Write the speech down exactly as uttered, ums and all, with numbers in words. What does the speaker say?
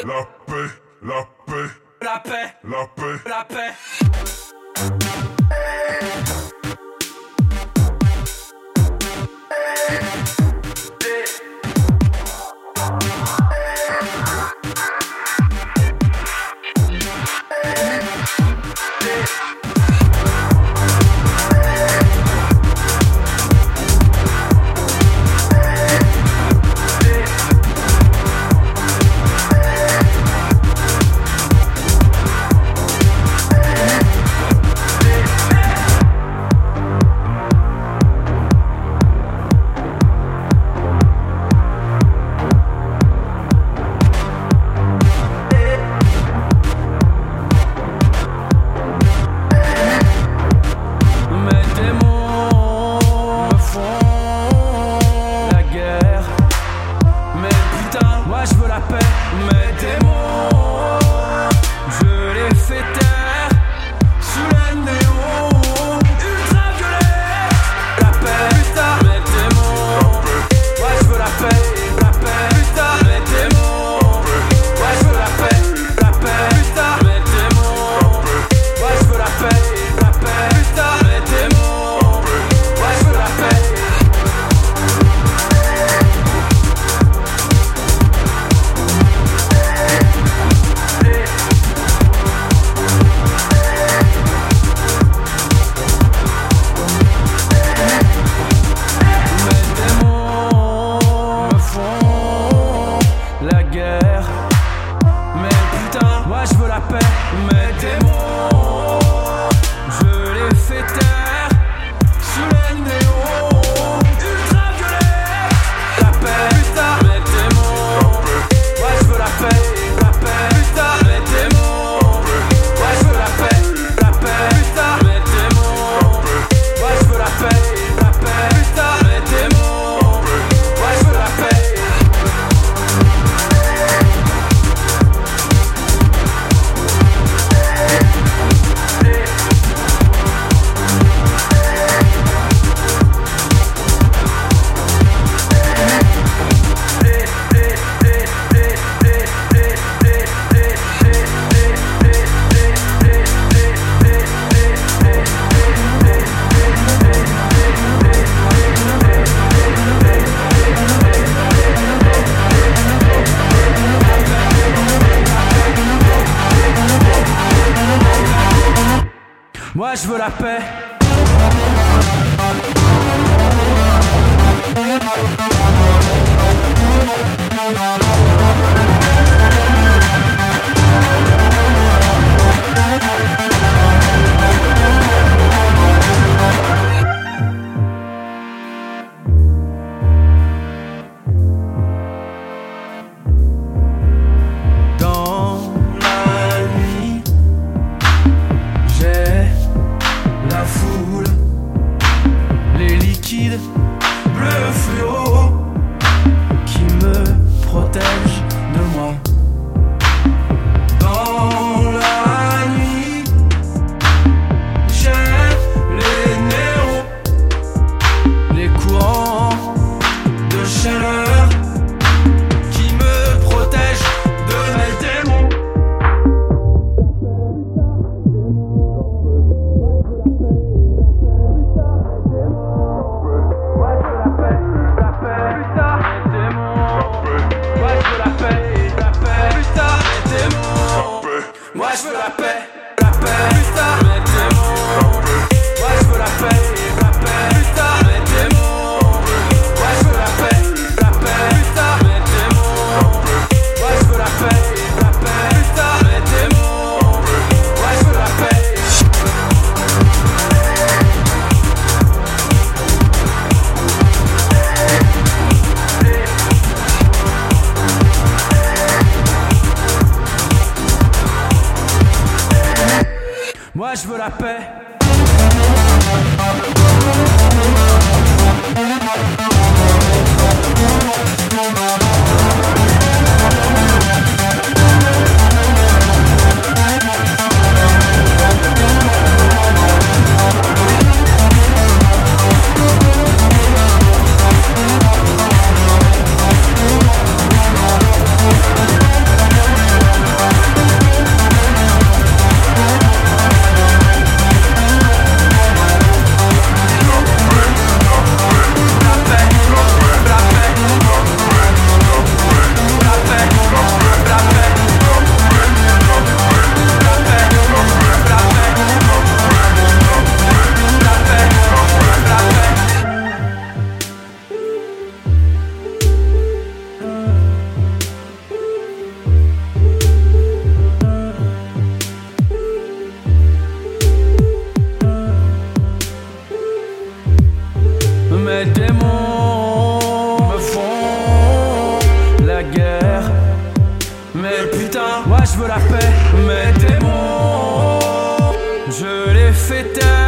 la paix, la paix, la paix, la paix, la paix. Moi je veux la paix. Bleu fluo qui me protège de moi. Dans la nuit, j'ai les néons, les courants de chaleur qui me protègent de mes démons. Moi je veux la paix, la paix, putain, mes démons. Moi je veux la paix, la paix, putain, mes démons. Moi je veux la paix, la paix, putain, mes démons. Moi je veux la paix, la paix, putain, mes démons. Moi je veux la paix. Moi je veux la paix. je veux la paix. Mes démons, je les fais taire.